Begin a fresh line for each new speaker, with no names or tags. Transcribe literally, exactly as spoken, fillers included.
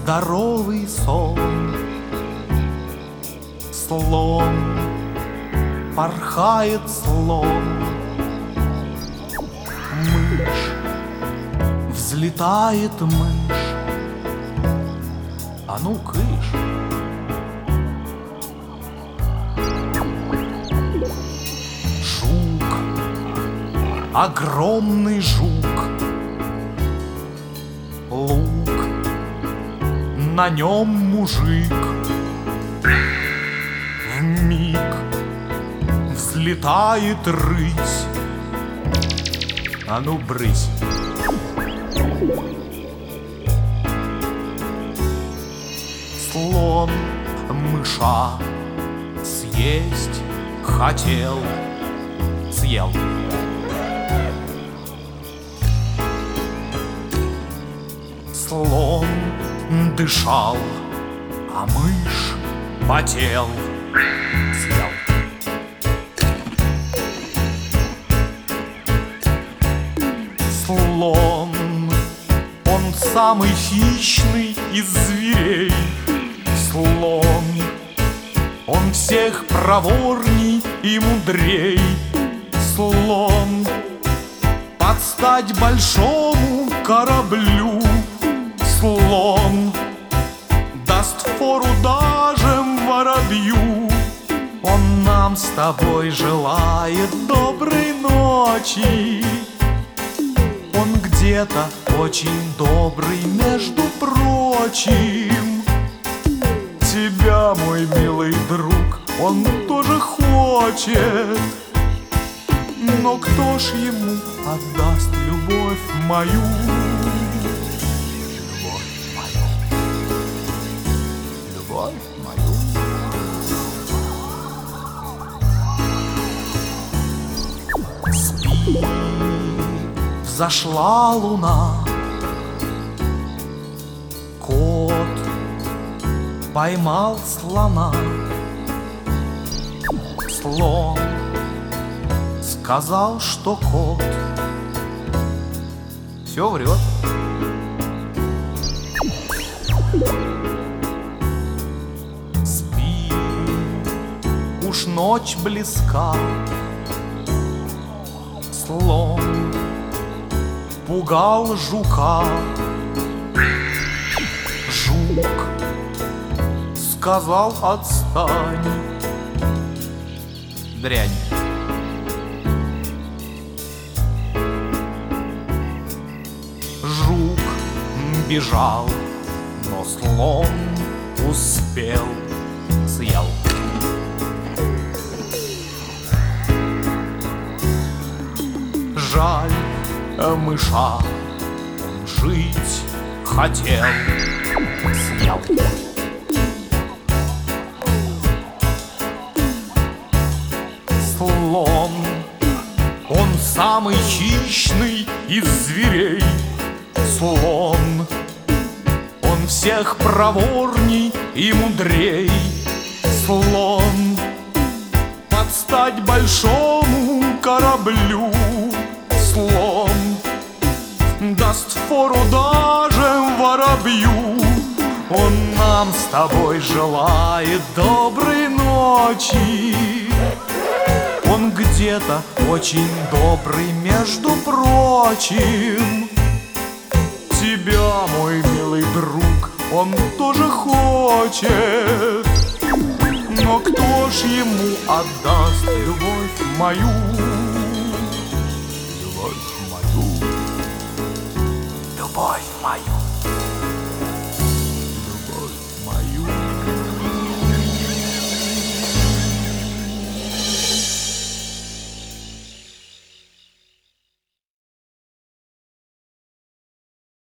здоровый сон. Слон, порхает слон. Мышь, взлетает мышь. А ну, кыш. Жук, огромный жук. Лук, на нем мужик. Вмиг взлетает рысь. А ну, брысь. Слон мыша съесть хотел, съел. Слон дышал, а мышь потел, съел. Слон, он самый хищный из зверей. Слон, он всех проворней и мудрей. Слон, под стать большому кораблю. Слон, даст фору даже воробью. Он нам с тобой желает доброй ночи. Он где-то очень добрый, между прочим. Тебя, мой милый друг, он тоже хочет. Но кто ж ему отдаст любовь мою? Любовь мою, любовь мою. Спи, взошла луна. Кот поймал слона. Слон сказал, что кот все врет. Спи, уж ночь близка. Слон пугал жука. Жук сказал, отстань, дрянь. Жук бежал, но слон успел, съел. Жаль мыша, он жить хотел, съел. Слон, он самый хищный из зверей. Слон, он всех проворней и мудрей. Слон, под стать большому кораблю. Слон, даст фору даже воробью. Он нам с тобой желает доброй ночи. Он где-то очень добрый, между прочим. Тебя, мой милый друг, он тоже хочет. Но кто ж ему отдаст любовь мою? Любовь мою, любовь мою.